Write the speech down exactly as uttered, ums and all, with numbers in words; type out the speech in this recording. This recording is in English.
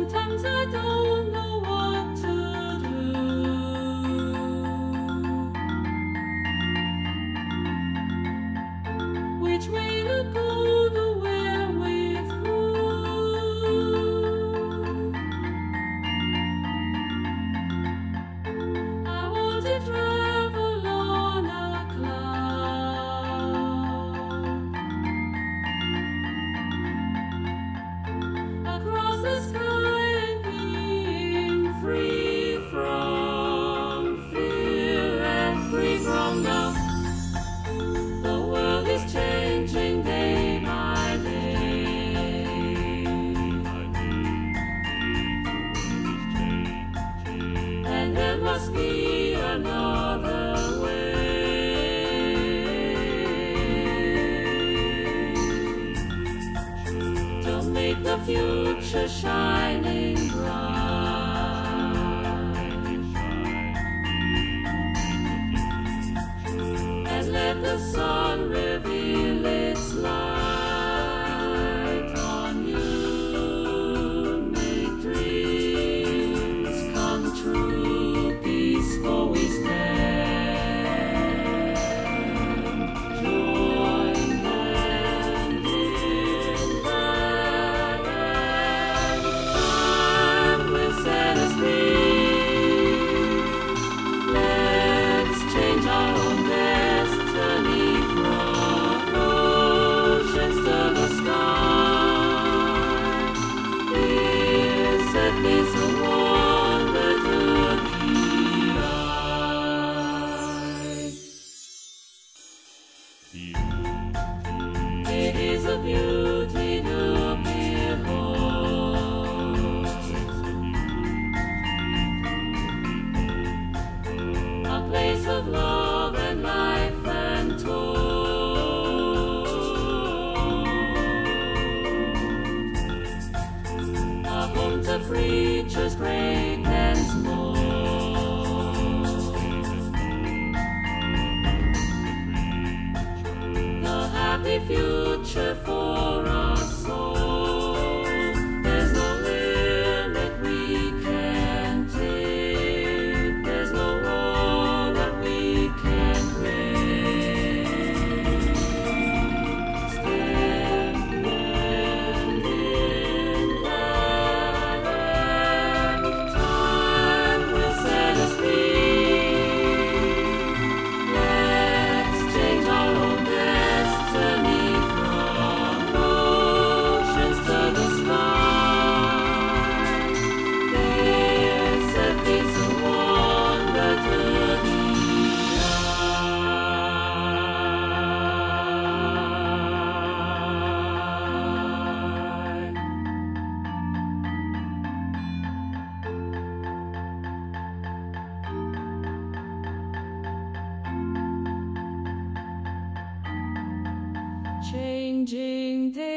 Sometimes I don't know what to do. Which way to go, to where, with who? I want to travel on a cloud across the sky and being free from fear and free from love. The world is changing day by day, and there must be another way to make the future shining bright, and let the sun reveal its light on you. Make dreams come true. Peaceful we stand. Join hand in hand. Time will set us free. Let's change our own destiny from oceans to the sky. This earth is a wonder to the eye. It is a beauty to behold, a place of love and life untold, a home to preachers great and small, the happy future for us all. There's no limit we can take. There's no wall that we can break. Stand hand in hand. Time will set us free. Let's change our own destiny from oceans to the sky. This earth is a wonder to the eye. Changing day.